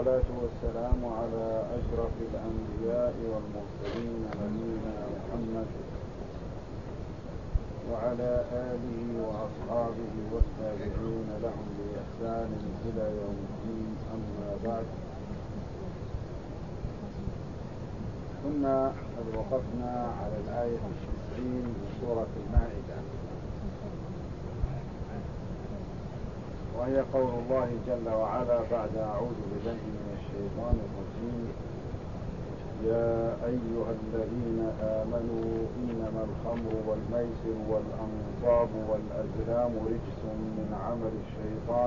والصلاة والسلام على أشرف الأنبياء والمرسلين نبينا محمد وعلى آله وأصحابه والتابعين لهم بإحسان إلى يوم الدين. أما بعد، كنا قد وقفنا على الآية 90 من سورة المائدة، وهي قول الله جل وعلا بعد أعوذ بالله من الشيطان الرجيم: يا أيها الذين آمنوا إنما الخمر والميسر والأنصاب والأزلام رجس من عمل الشيطان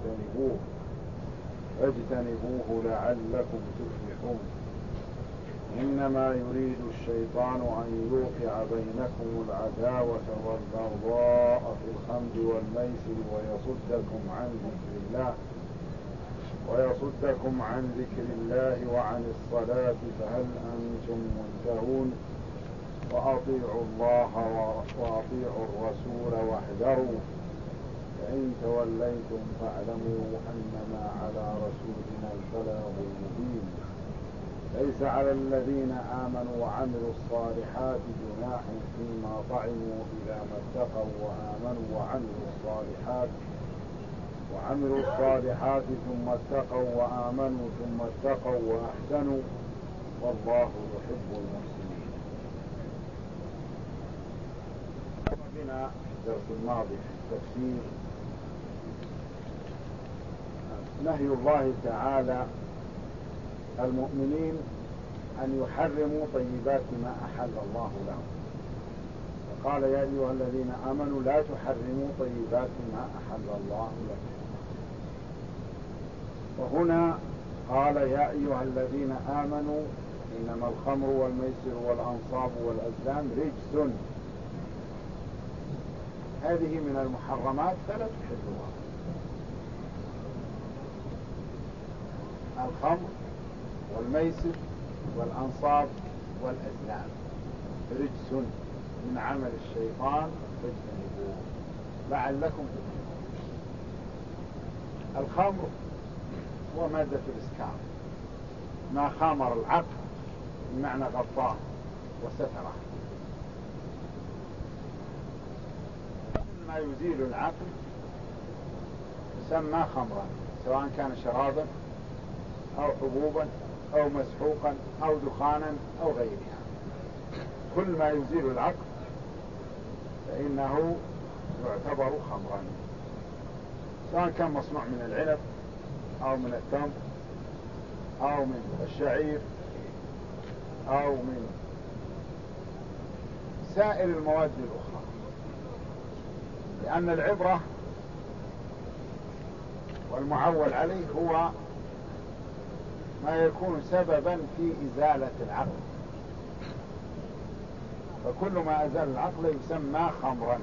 فاجتنبوه لعلكم تفلحون. إنما يريد الشيطان أن يوقع بينكم العداوة والبغضاء في الخمر والميسر ويصدكم عن ذكر الله وعن الصلاة فهل أنتم منتهون. وأطيعوا الله وأطيعوا الرسول واحذروا، فإن توليتم فاعلموا أنما على رسولنا البلاغ المبين. ليس على الذين آمنوا وعملوا الصالحات جناح فيما طعموا إذا ما اتقوا وآمنوا وعملوا الصالحات ثم اتقوا وآمنوا ثم اتقوا وأحسنوا والله يحب المحسنين. بنا الدرس الماضي في التفسير نهي الله تعالى المؤمنين أن يحرموا طيبات ما أحل الله لهم، فقال: يا أيها الذين آمنوا لا تحرموا طيبات ما أحل الله لكم. وهنا قال: يا أيها الذين آمنوا إنما الخمر والميسر والأنصاب والأزلام رجس. هذه من المحرمات فلا تحلوها. الخمر والميسر والأنصاب والأزلام رجس من عمل الشيطان فاجتنبوه لعلكم تفلحون. الخمر هو مادة الإسكار، ما خامر العقل بمعنى غطاه وستره. ما يزيل العقل يسمى خمرا، سواء كان شرابا أو حبوبا أو مسحوقا أو دخانا أو غيرها. كل ما يزيل العقل فإنه يعتبر خمرا، سواء كان مصنوع من العنب أو من التمر أو من الشعير أو من سائر المواد الأخرى، لأن العبرة والمعول عليه هو ما يكون سببا في إزالة العقل، فكل ما أزال العقل يسمى خمرا.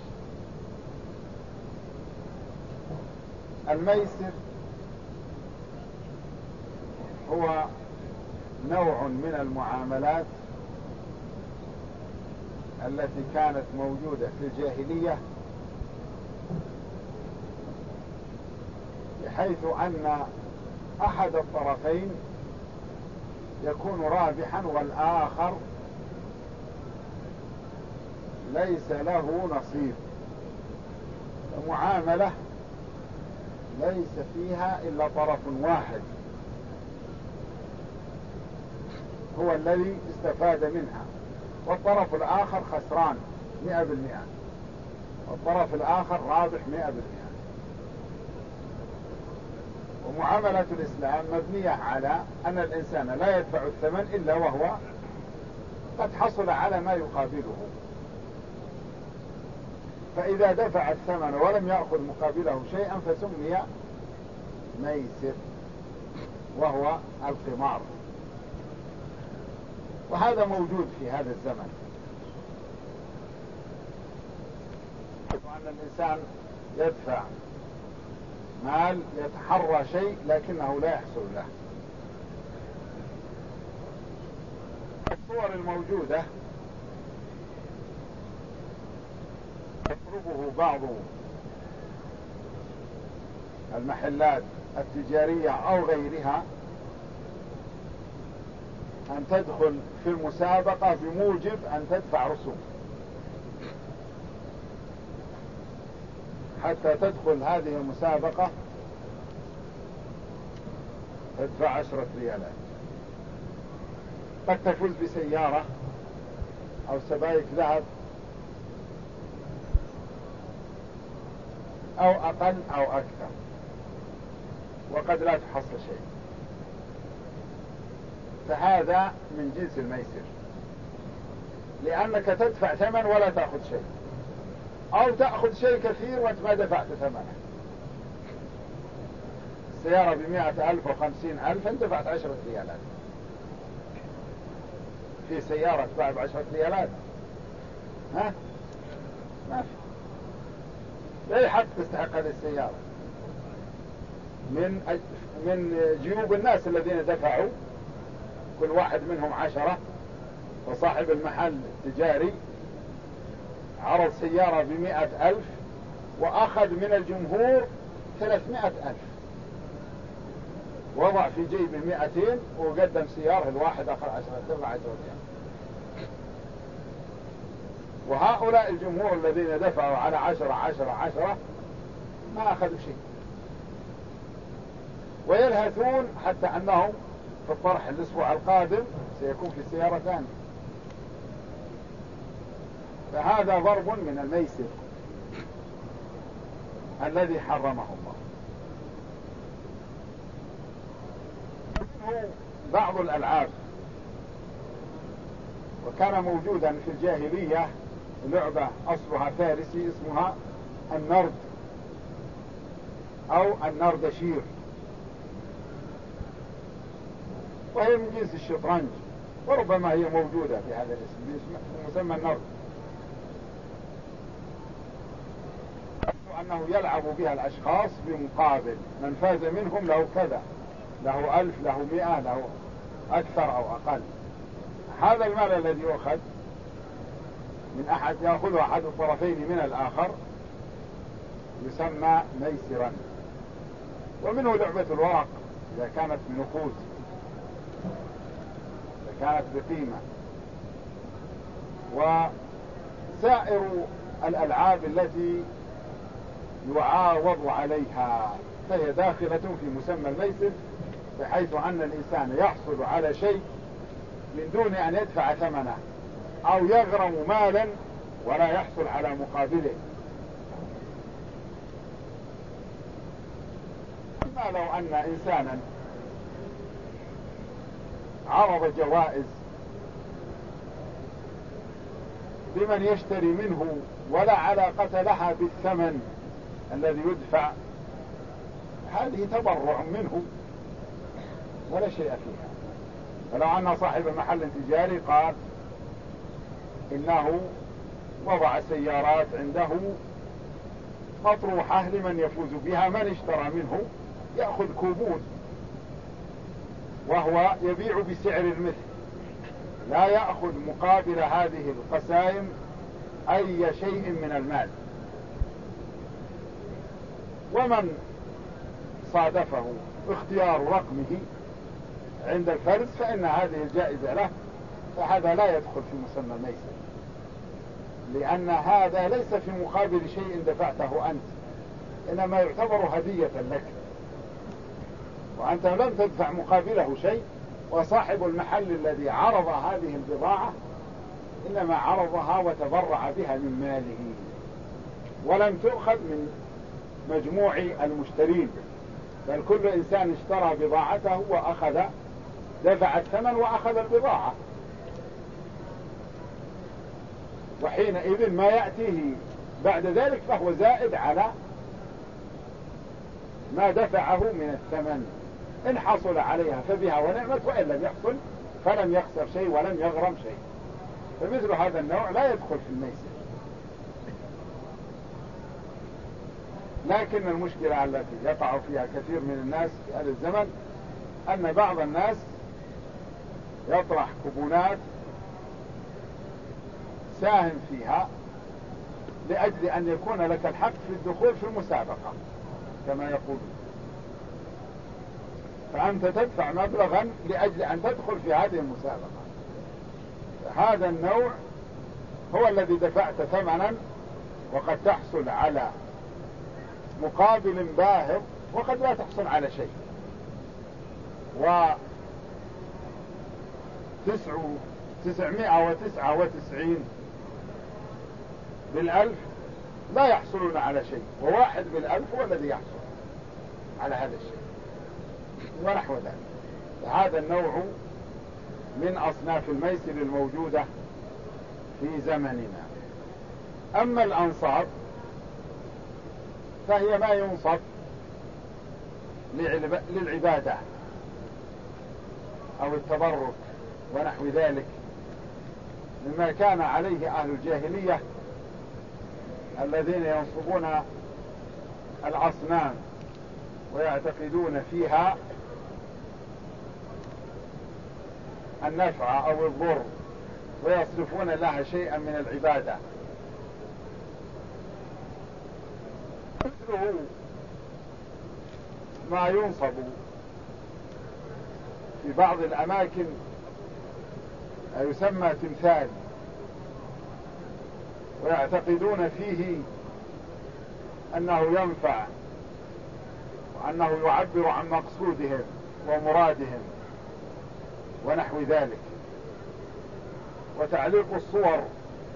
الميسر هو نوع من المعاملات التي كانت موجودة في الجاهلية، بحيث أن أحد الطرفين يكون رابحا والآخر ليس له نصيب. المعاملة ليس فيها إلا طرف واحد هو الذي استفاد منها، والطرف الآخر خسران 100%، والطرف الآخر رابح 100%. ومعاملة الإسلام مبنية على أن الإنسان لا يدفع الثمن إلا وهو قد حصل على ما يقابله، فإذا دفع الثمن ولم يأخذ مقابله شيئا فسمي ميسر، وهو القمار. وهذا موجود في هذا الزمن، وأن الإنسان يدفع مال يتحرى شيء لكنه لا يحصل له. الصور الموجودة يطلبه بعض المحلات التجارية أو غيرها أن تدخل في المسابقة بموجب أن تدفع رسوم. حتى تدخل هذه المسابقة تدفع 10 ريالات. قد تفوز بسيارة أو سبائك ذهب أو أقل أو أكثر، وقد لا تحصل شيء. فهذا من جنس الميسر، لأنك تدفع ثمن ولا تأخذ شيء، أو تأخذ شيء كثير وانت ما دفعت ثمنه. السيارة ب100,000 و50,000 انت دفعت 10 ريالات. في سيارة تباع ب10 ريالات؟ ها؟ ما في. لا حق تستحق هذه السيارة من جيوب الناس الذين دفعوا، كل واحد منهم 10. وصاحب المحل التجاري عرض سيارة ب100,000 وأخذ من الجمهور 300,000، وضع في جيبه 200 وقدم سيارة الواحد أخذ 10 ريال. وهؤلاء الجمهور الذين دفعوا على 10 ما أخذوا شيء، ويلهثون حتى أنهم في الطرح الأسبوع القادم سيكون في سيارة ثانية. فهذا ضرب من الميسر الذي حرمه الله. منه بعض الألعاب، وكان موجودا في الجاهلية لعبة أصلها فارسي اسمها النرد أو النردشير، وهي من جنس الشطرنج، وربما هي موجودة في هذا الاسم مسمى النرد. أنه يلعب بها الأشخاص بمقابل من فاز منهم له كذا، له 1000، له 100، له أكثر أو أقل. هذا المال الذي يؤخذ من أحد يأخذه أحد الطرفين من الآخر يسمى ميسرا. ومنه لعبة الورق إذا كانت بنقود، إذا كانت بقيمة. وسائر الألعاب التي يعاوض عليها فهي داخلة في مسمى الميسر، بحيث أن الإنسان يحصل على شيء من دون أن يدفع ثمنه، أو يغرم مالا ولا يحصل على مقابله. أما لو أن إنسانا عرض جوائز لمن يشتري منه ولا علاقة لها بالثمن الذي يدفع، هذه تبرع منه ولا شيء فيها. فلو أن صاحب محل تجاري قال إنه وضع سيارات عنده مطروحة لمن يفوز بها، من اشترى منه يأخذ كوبون، وهو يبيع بسعر المثل، لا يأخذ مقابل هذه القسائم أي شيء من المال. ومن صادفه اختيار رقمه عند الفرز فإن هذه الجائزة له، فهذا لا يدخل في مسمى الميسر، لأن هذا ليس في مقابل شيء دفعته أنت، إنما يعتبر هدية لك، وأنت لم تدفع مقابله شيء. وصاحب المحل الذي عرض هذه البضاعة إنما عرضها وتبرع بها من ماله، ولم تؤخذ من مجموع المشترين، بل كل إنسان اشترى بضاعته وأخذ دفع الثمن وأخذ البضاعة، وحينئذ ما يأتيه بعد ذلك فهو زائد على ما دفعه من الثمن. إن حصل عليها فبها ونعمت، وإن لم يحصل فلم يخسر شيء ولم يغرم شيء. فمثل هذا النوع لا يدخل في الميسر. لكن المشكلة التي يقع فيها كثير من الناس في هذا الزمن أن بعض الناس يطرح كوبونات ساهم فيها لأجل أن يكون لك الحق في الدخول في المسابقة كما يقولون. فأنت تدفع مبلغا لأجل أن تدخل في هذه المسابقة. هذا النوع هو الذي دفعت ثمنا، وقد تحصل على مقابل باهظ وقد لا تحصل على شيء. 999 بالألف لا يحصلون على شيء، وواحد بالألف هو الذي يحصل على هذا الشيء ونحو ذلك. هذا النوع من أصناف الميسر الموجودة في زمننا. أما الأنصاب فهي ما ينصب للعبادة أو التبرك ونحو ذلك، مما كان عليه أهل الجاهلية الذين ينصبون الأصنام ويعتقدون فيها النفع أو الضر ويصرفون لها شيئا من العبادة. مثله ما ينصب في بعض الأماكن يسمى تمثال، ويعتقدون فيه أنه ينفع وأنه يعبر عن مقصودهم ومرادهم ونحو ذلك. وتعليق الصور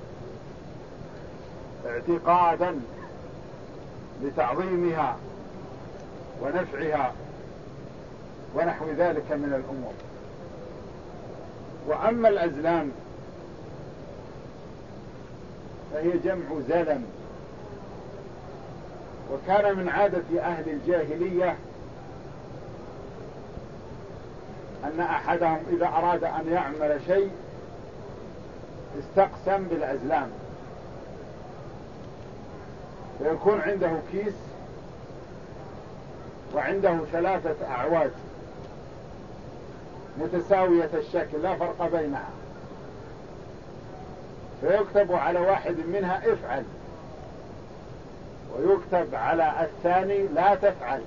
اعتقادا لتعظيمها ونفعها ونحو ذلك من الأمور. وأما الأزلام فهي جمع زلم، وكان من عادة أهل الجاهلية أن أحدهم إذا أراد أن يعمل شيء استقسم بالأزلام، ويكون عنده كيس وعنده 3 أعواد متساوية الشكل لا فرق بينها، فيكتب على واحد منها افعل، ويكتب على الثاني لا تفعل،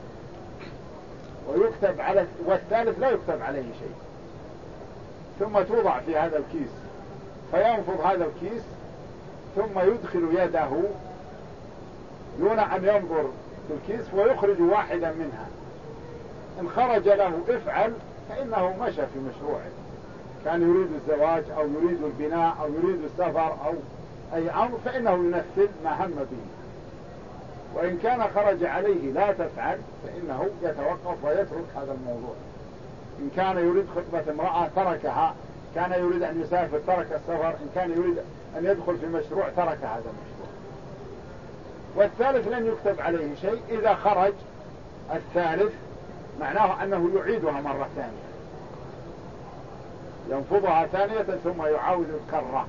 ويكتب على والثالث لا يكتب عليه شيء، ثم توضع في هذا الكيس، فينفض هذا الكيس ثم يدخل يده دون أن ينظر في الكيس ويخرج واحدا منها. إن خرج له افعل فإنه مشى في مشروعه، كان يريد الزواج أو يريد البناء أو يريد السفر أو أي أمر فإنه ينفذ ما هم به. وإن كان خرج عليه لا تفعل فإنه يتوقف ويترك هذا الموضوع. إن كان يريد خطبة امرأة تركها، كان يريد أن يسافر ترك السفر، إن كان يريد أن يدخل في مشروع ترك هذا المشروع. والثالث لن يكتب عليه شيء. إذا خرج الثالث معناه أنه يعيدها مرة ثانية، ينفضها ثانية ثم يعاود الكرة.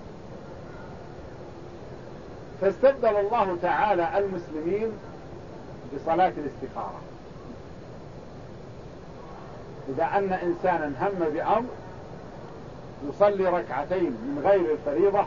فاستبدل الله تعالى المسلمين بصلاة الاستخارة. إذا أن إنسانا هم بأمر يصلي ركعتين من غير الفريضة،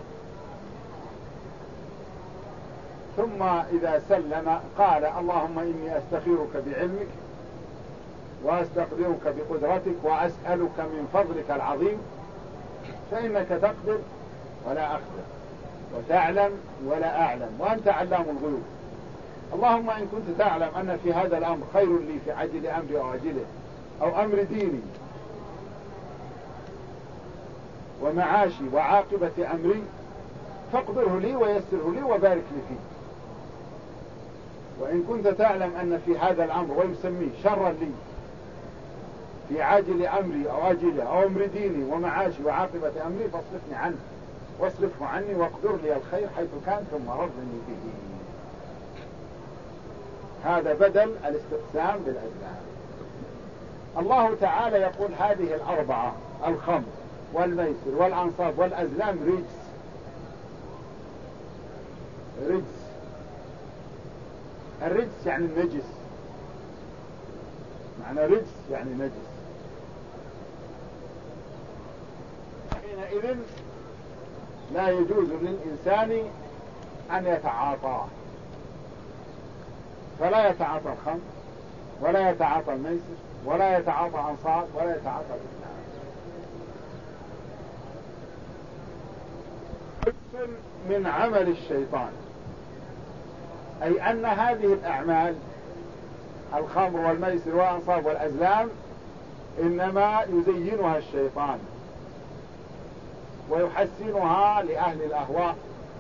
ثم إذا سلم قال اللهم إني أستخيرك بعلمك وأستقدرك بقدرتك وأسألك من فضلك العظيم، فإنك تقدر ولا أقدر وتعلم ولا أعلم وأنت علام الغيوب. اللهم إن كنت تعلم أن في هذا الأمر خير لي في عجل أمري أو عجله أو أمر ديني ومعاشي وعاقبة أمري فاقدره لي ويسره لي وبارك لي فيه. وإن كنت تعلم أن في هذا الأمر ويسميه شرا لي في عاجل أمري أو عاجله أو أمر ديني ومعاشي وعاقبة أمري فاصرفني عنه واصرفه عني واقدر لي الخير حيث كان ثم رضني به. هذا بدل الاستقسام بالأزلام. الله تعالى يقول هذه الأربعة، الخمر والميسر والأنصاب والأزلام، رجس. الرجس يعني النجس، معنى رجس يعني نجس. حينئذ لا يجوز للإنسان أن يتعاطاه، فلا يتعاطى الخمر ولا يتعاطى الميسر ولا يتعاطى أنصاب ولا يتعاطى الإسلام. حس من عمل الشيطان، أي أن هذه الأعمال الخمر والميسر والأنصاب والأزلام إنما يزينها الشيطان ويحسنها لأهل الأهواء،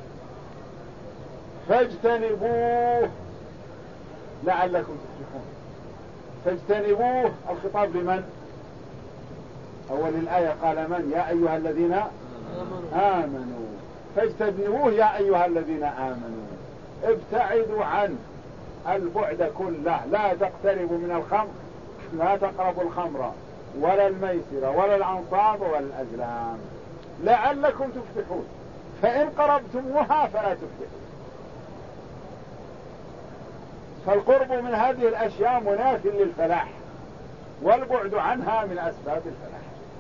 فاجتنبوه لعلكم تفلحون. فاجتنبوه الخطاب لمن؟ أول الآية قال من؟ يا أيها الذين آمنوا. فاجتنبوه يا أيها الذين آمنوا، ابتعدوا عن البعد كله، لا تقتربوا من الخمر، لا تقربوا الخمر ولا الميسر ولا الأنصاب ولا الأزلام لعلكم تفلحون، فإن قربتموها فلا تفلحون. فالقرب من هذه الأشياء مناف للفلاح، والبعد عنها من أسباب الفلاح.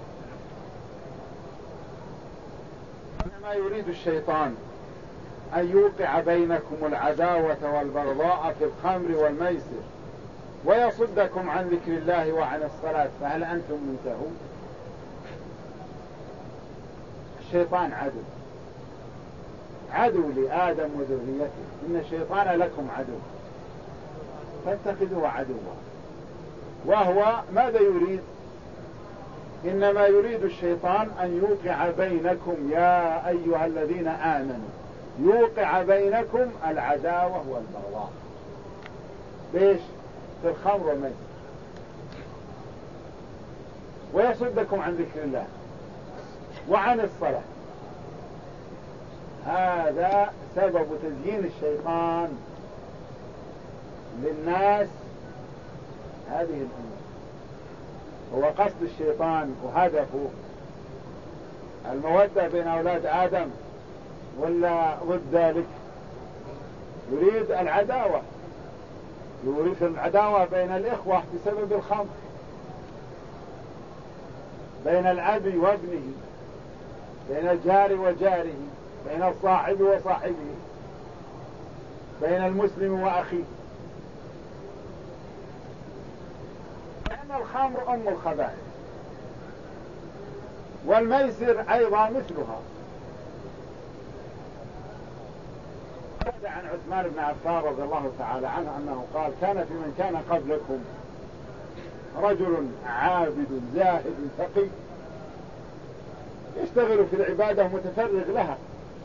إنما يريد الشيطان أن يوقع بينكم العداوة والبغضاء في الخمر والميسر ويصدكم عن ذكر الله وعن الصلاة، فهل أنتم منتهون؟ الشيطان عدو لآدم وذريته، إن الشيطان لكم عدو فاتخذوه عدوا. وهو ماذا يريد؟ إنما يريد الشيطان أن يوقع بينكم يا أيها الذين آمنوا، يوقع بينكم العداوة والبغضاء. ليش؟ في الخمر والميسر، ويصدكم عن ذكر الله وعن الصلاة. هذا سبب تزيين الشيطان للناس هذه الأمور. هو قصد الشيطان وهدفه المودة بين أولاد آدم ولا ضد ذلك؟ يريد العداوة، يريد العداوة بين الإخوة بسبب الخمر، بين الأب وابنه، بين الجار وجاره، بين الصاحب وصاحبه، بين المسلم وأخيه. لأن الخمر أم الخبائث، والميسر أيضا مثلها. ورد عن عثمان بن عفان رضي الله تعالى عنه أنه قال: كان في من كان قبلكم رجل عابد زاهد تقي يشتغل في العبادة متفرغ لها،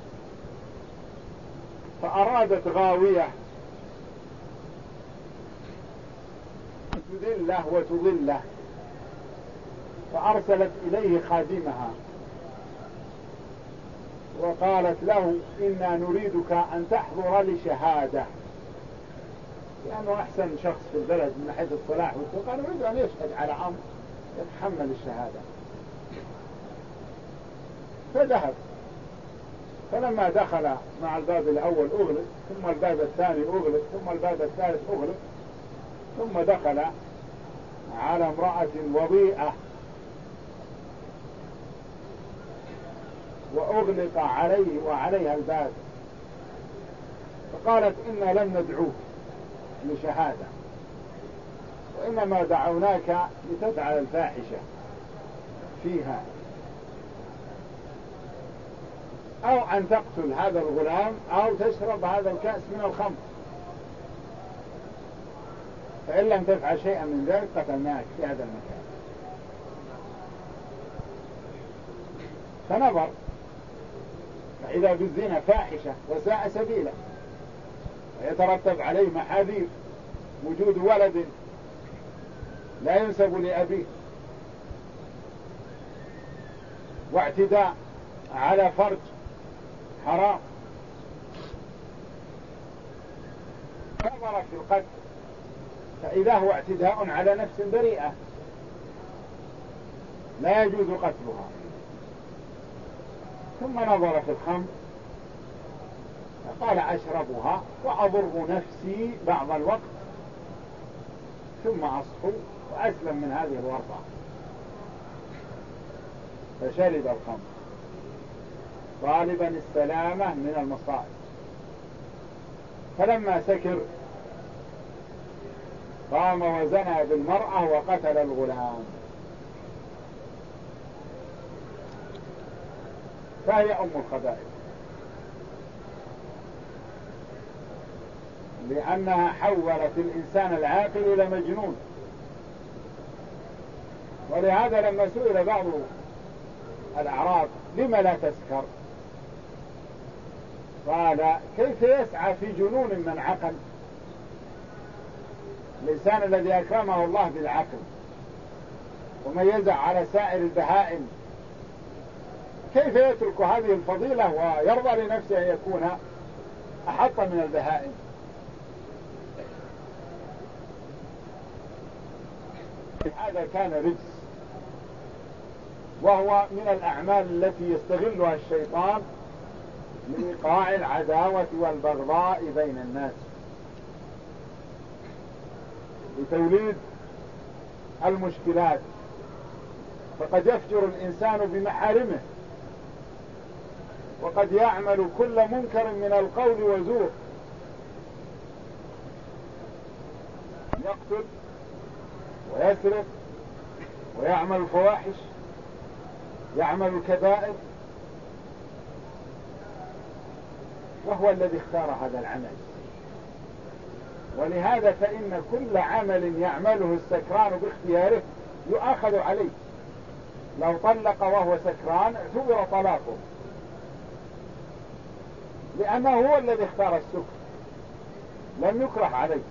فأرادت غاوية تذله وتضله، فأرسلت إليه خادمها وقالت له: إنا نريدك أن تحضر لشهادة، لأنه أحسن شخص في البلد من حيث الصلاح والتقى، نريد أن يشهد على أمر يتحمل الشهادة. فذهب، فلما دخل مع الباب الأول أغلق، ثم الباب الثاني أغلق، ثم الباب الثالث أغلق، ثم دخل على امرأة وضيئة وأغلق عليه وعليها الباب، فقالت: إنا لم ندعوك لشهادة، وإنما دعوناك لتفعل الفاحشة فيها، أو أن تقتل هذا الغلام أو تشرب هذا الكأس من الخمر، فإن لم تفعل شيئا من ذلك قتلناك في هذا المكان. فنظر فإذا بالزنا فاحشة وساء سبيلا، ويترتب عليه محاذير: وجود ولد لا ينسب لأبيه، واعتداء على فرج حرام. نظر في القتل فإذا هو اعتداء على نفس بريئة لا يجوز قتلها. ثم نظر في الخمر فقال: أشربها وأضر نفسي بعض الوقت ثم أصحو وأسلم من هذه الورطة. فشرب الخمر طالبا السلامة من المصائب، فلما سكر قام وزنى بالمرأة وقتل الغلام، فهي أم الخبائث، لأنها حولت الإنسان العاقل إلى مجنون. ولهذا لما سئل بعض الأعراب لم لا تسكر، قال كيف يسعى في جنون من عقل؟ الإنسان الذي أكرمه الله بالعقل وميزه على سائر البهائم، كيف يترك هذه الفضيلة ويرضى لنفسه أن يكون أحط من البهائم؟ هذا كان رجس، وهو من الأعمال التي يستغلها الشيطان لإيقاع العداوة والبغضاء بين الناس، لتوليد المشكلات. فقد يفجر الإنسان بمحارمه، وقد يعمل كل منكر من القول وزور، يقتل ويسرق ويعمل الفواحش، يعمل الكبائر، وهو الذي اختار هذا العمل. ولهذا فإن كل عمل يعمله السكران باختياره يؤاخذ عليه. لو طلق وهو سكران اعتبر طلاقه، لأنه هو الذي اختار السكر، لم يكره عليه.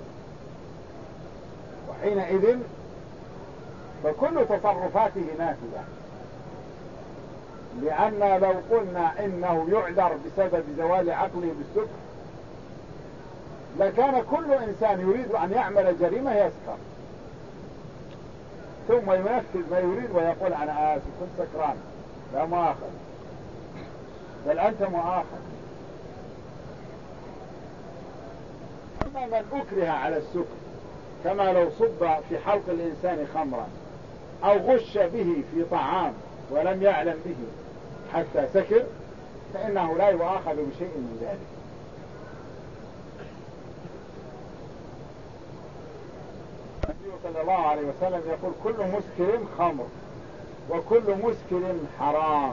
وحينئذ فكل تصرفاته نافذة، لأن لو قلنا إنه يعذر بسبب زوال عقله بالسكر لكان كل إنسان يريد أن يعمل جريمة يسكر ثم ينفذ ما يريد ويقول أنا آسف كنت سكران، لا مؤاخذ، بل أنت مؤاخذ. أما من أكره على السكر كما لو صب في حلق الإنسان خمرا أو غش به في طعام ولم يعلم به حتى سكر، فإنه لا يؤاخذ بشيء من ذلك. النبي صلى الله عليه وسلم يقول كل مسكر خمر وكل مسكر حرام.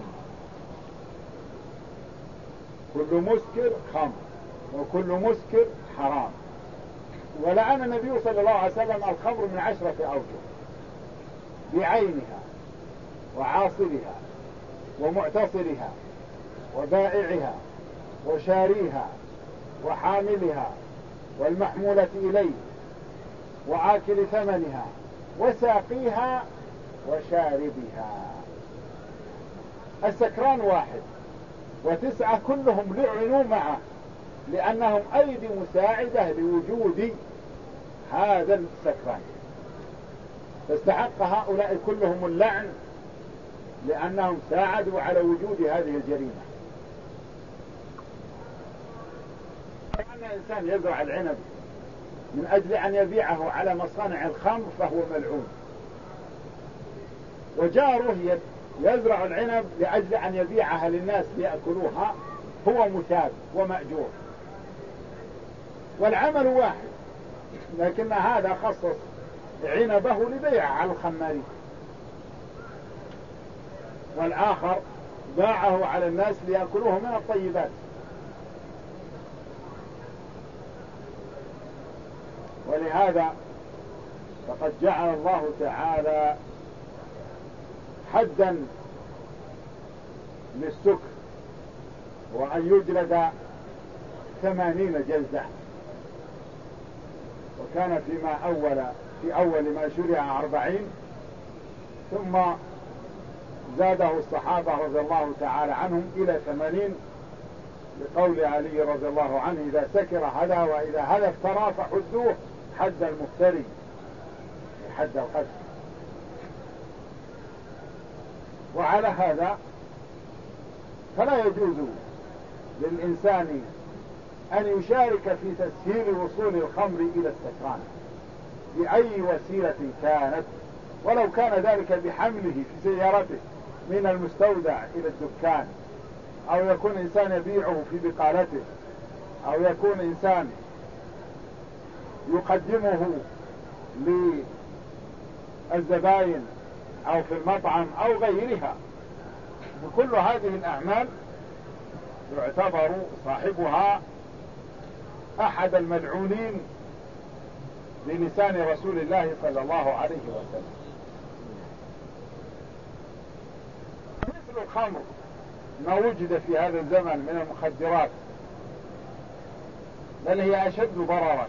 كل مسكر خمر وكل مسكر حرام. ولعن النبي صلى الله عليه وسلم الخمر من 10 أوجه: بعينها وعاصرها ومعتصرها وبائعها وشاريها وحاملها والمحمولة إليه وآكل ثمنها وساقيها وشاربها. السكران واحد و9 كلهم لعنوا معه، لأنهم أيدي مساعدة لوجود هذا السكران، فاستحق هؤلاء كلهم اللعن لأنهم ساعدوا على وجود هذه الجريمة. أن إنسان يزرع العنب من أجل أن يبيعه على مصانع الخمر فهو ملعون، وجاره يزرع العنب لأجل أن يبيعها للناس ليأكلوها هو مثاب ومأجور، والعمل واحد، لكن هذا خصص عنبه لبيعه على الخمارين، والآخر باعه على الناس ليأكلوه من الطيبات. ولهذا فقد جعل الله تعالى حدا للسكر، وأن يجلد 80 جلدة، وكان في أول ما شرع 40، ثم زاده الصحابة رضي الله تعالى عنهم إلى 80 لقول علي رضي الله عنه: إذا سكر هدى وإذا هدى افترى فحدوه حد المفتري، حد القذف. وعلى هذا فلا يجوز للإنسان أن يشارك في تسهيل وصول الخمر إلى السكران بأي وسيلة كانت، ولو كان ذلك بحمله في سيارته من المستودع إلى الدكان، أو يكون إنسان يبيعه في بقالته، أو يكون إنسان يقدمه للزباين أو في المطعم أو غيرها. وكل هذه الأعمال يعتبر صاحبها أحد الملعونين بلسان رسول الله صلى الله عليه وسلم. مثل الخمر ما وجد في هذا الزمن من المخدرات، بل هي أشد ضررا،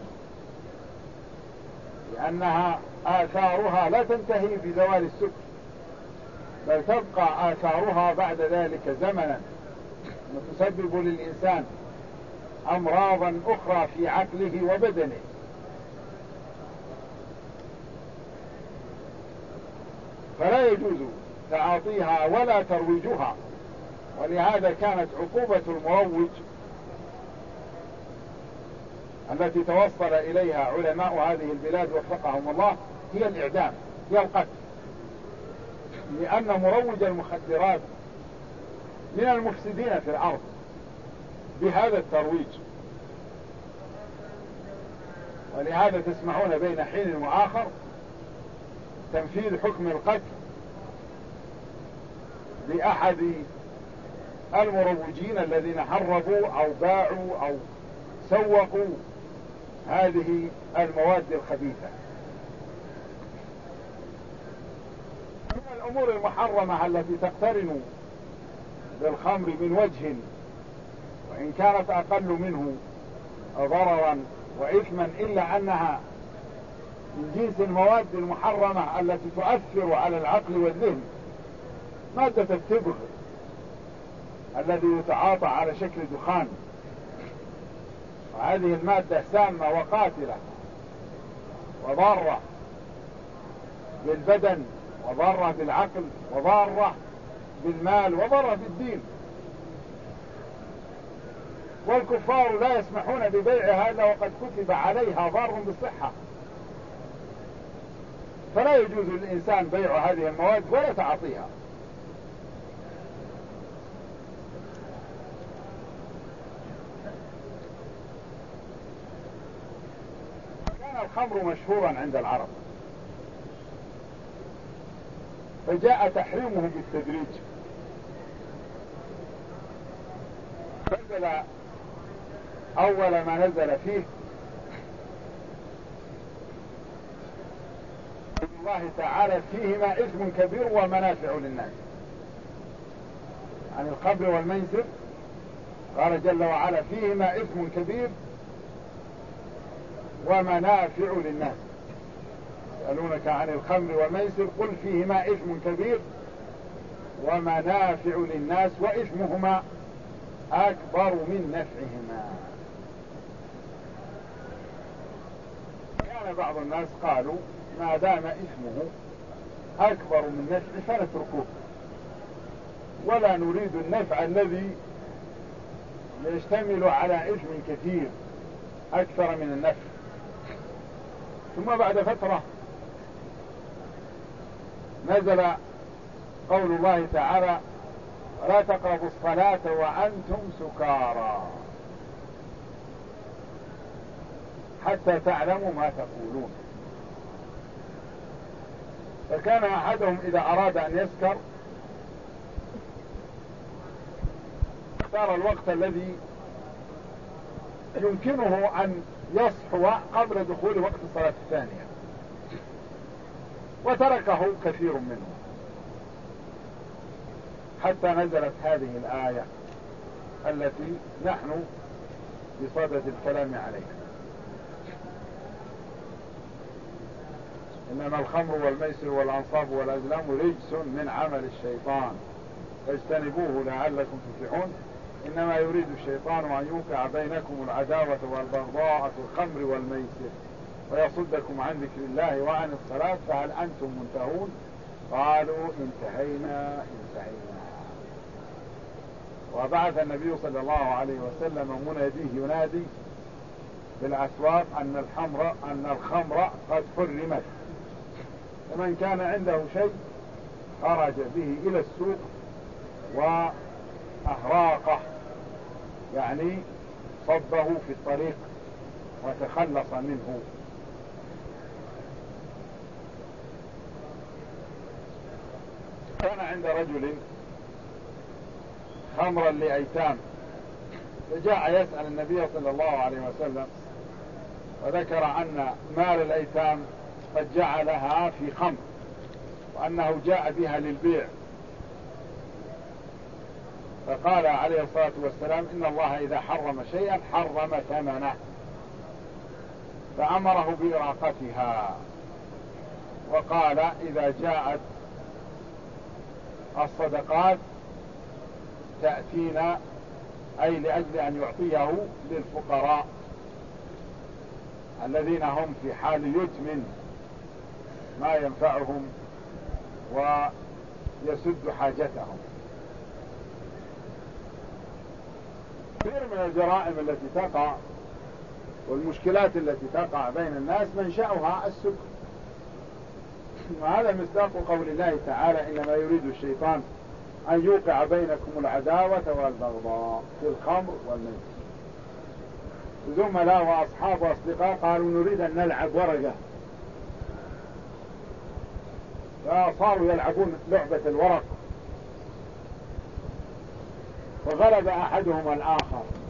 لأنها آثارها لا تنتهي بزوال السكر، بل تبقى آثارها بعد ذلك زمنا، وتسبب للإنسان أمراضا أخرى في عقله وبدنه. فلا يجوز تعاطيها ولا ترويجها. ولهذا كانت عقوبة المروج التي توصل إليها علماء هذه البلاد وفقهم الله هي الإعدام، هي القتل، لأن مروج المخدرات من المفسدين في الأرض بهذا الترويج. ولهذا تسمعون بين حين وآخر تنفيذ حكم القتل لأحد المروجين الذين هربوا أو باعوا أو سوقوا هذه المواد الخبيثة. من الأمور المحرمة التي تقترن بالخمر من وجه وإن كانت أقل منه ضررا وإثما، إلا أنها من جنس المواد المحرمة التي تؤثر على العقل والذهن، مادة التبغ الذي يتعاطى على شكل دخان. وهذه المادة سامة وقاتلة وضارة بالبدن وضارة بالعقل وضارة بالمال وضارة بالدين. والكفار لا يسمحون ببيعها إلا وقد كتب عليها ضار بالصحة. فلا يجوز للإنسان بيع هذه المواد ولا تعاطيها. كان الخمر مشهورا عند العرب، فجاء تحريمه بالتدريج. نزل أول ما نزل فيه الله تعالى فيهما إثم كبير ومنافع للناس. عن الخمر والميسر قال جل وعلا فيهما إثم كبير ومنافع للناس. يسألونك عن الخمر والميسر قل فيهما إثم كبير ومنافع للناس وإثمهما أكبر من نفعهما. كان بعض الناس قالوا ما دام إثمه أكبر من نفعه فنتركه، ولا نريد النفع الذي يشتمل على إثم كثير أكثر من النفع. ثم بعد فترة نزل قول الله تعالى لا تقربوا الصلاة وأنتم سكارى حتى تعلموا ما تقولون. فكان أحدهم إذا أراد أن يسكر اختار الوقت الذي يمكنه أن يصحو قبل دخول وقت الصلاة الثانية، وتركه كثير منهم حتى نزلت هذه الآية التي نحن بصدد الكلام عليها. إنما الخمر والميسر والأنصاب والأزلام رجس من عمل الشيطان فاجتنبوه لعلكم تفلحون. إنما يريد الشيطان أن يوقع بينكم العداوة والبغضاء في الخمر والميسر ويصدكم عن ذكر الله وعن الصلاة فهل أنتم منتهون؟ قالوا انتهينا. وبعث النبي صلى الله عليه وسلم مناديه ينادي بالأسواق أن الخمر قد حرمت، فمن كان عنده شيء خرج به إلى السوق وأهراقه، يعني صبه في الطريق وتخلص منه. كان عند رجل خمرا لأيتام، فجاء يسأل النبي صلى الله عليه وسلم، وذكر أن مال الأيتام قد جعلها في خمر، وأنه جاء بها للبيع. فقال عليه الصلاة والسلام: إن الله إذا حرم شيئا حرم ثمنه، فأمره بإراقتها. وقال: إذا جاءت الصدقات تأتينا، أي لأجل أن يعطيه للفقراء الذين هم في حال يتم ما ينفعهم ويسد حاجتهم. كثير من الجرائم التي تقع والمشكلات التي تقع بين الناس منشأها السكر، وهذا مصداق قول الله تعالى: إنما يريد الشيطان أن يوقع بينكم العداوة والبغضاء في الخمر والميسر. زملاء وأصحاب وأصدقاء قالوا: نريد أن نلعب ورقة، فصاروا يلعبون لعبة الورق، فغلب أحدهم الآخر